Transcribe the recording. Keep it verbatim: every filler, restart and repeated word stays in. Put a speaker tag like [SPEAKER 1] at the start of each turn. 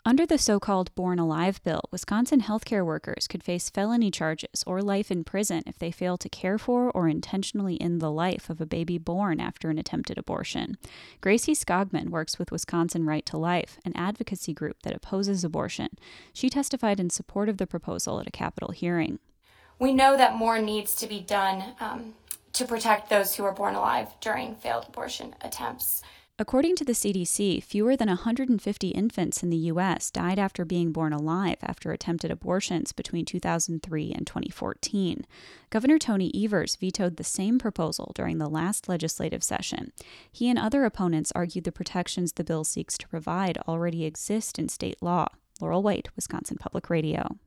[SPEAKER 1] Under the so-called Born Alive bill, Wisconsin healthcare workers could face felony charges or life in prison if they fail to care for or intentionally end the life of a baby born after an attempted abortion. Gracie Skogman works with Wisconsin Right to Life, an advocacy group that opposes abortion. She testified in support of the proposal at a Capitol hearing.
[SPEAKER 2] We know that more needs to be done um, to protect those who are born alive during failed abortion attempts.
[SPEAKER 1] According to the C D C, fewer than one hundred fifty infants in the U S died after being born alive after attempted abortions between two thousand three and twenty fourteen. Governor Tony Evers vetoed the same proposal during the last legislative session. He and other opponents argued the protections the bill seeks to provide already exist in state law. Laurel White, Wisconsin Public Radio.